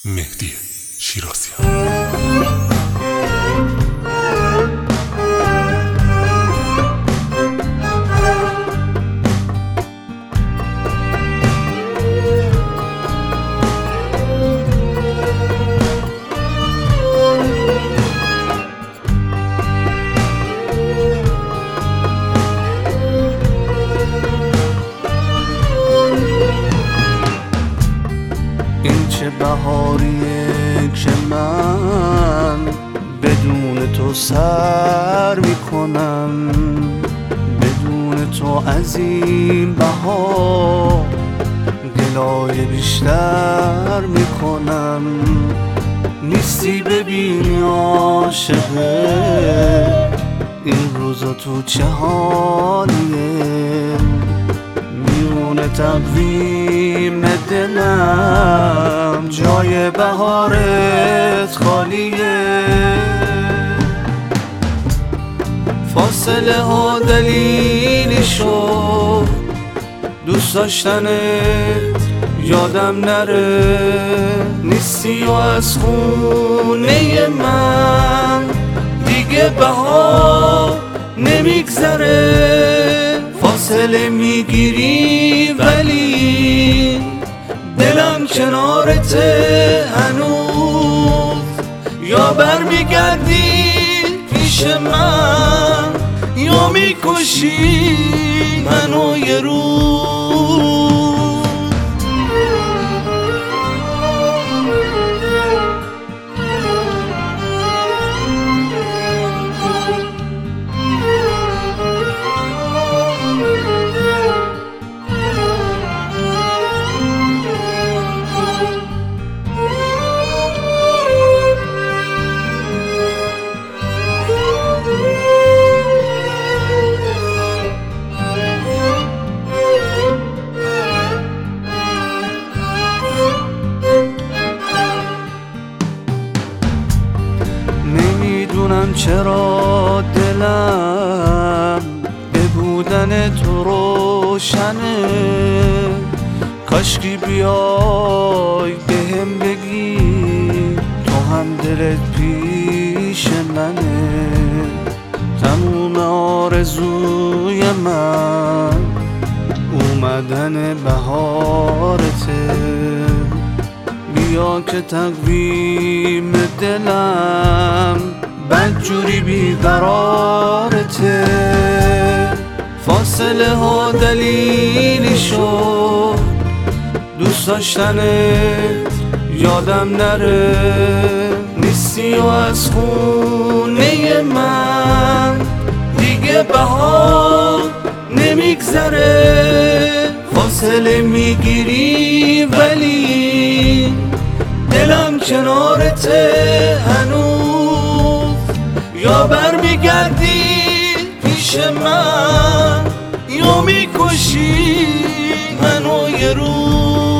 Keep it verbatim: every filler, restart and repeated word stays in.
مهدی شیرازیان. این چه بهاریه که من بدون تو سر میکنم، بدون تو از این بهار گلایه بیشتر میکنم. نیستی ببینی عاشقه این روزا تو چه حالیه، میون تقویم دلم جای بهارت خالیه. فاصله ها دلیلی شد دوست داشتنت یادم نره، نیستی و از خونه من دیگه بهار نمیگذره. فاصله میگیری ولی دلم کنارته هنوز، یا برمیگردی پیش من یا میکشی منو یه روز. نمیدونم چرا دلم به بودن تو روشنه، کاشکی بیای بهم بگی تو هم دلت پیش منه. تموم آرزوی من اومدن بهارته، بیا که تقویم دلم بدجوری بیقرارته. فاصله ها دلیلی شد دوست داشتنت یادم نره، نیستی و از خونه من دیگه بهار نمیگذره. فاصله میگیری ولی دلم کنارته هنوز، یا برمیگردی پیش من یا میکشی منو یه روز.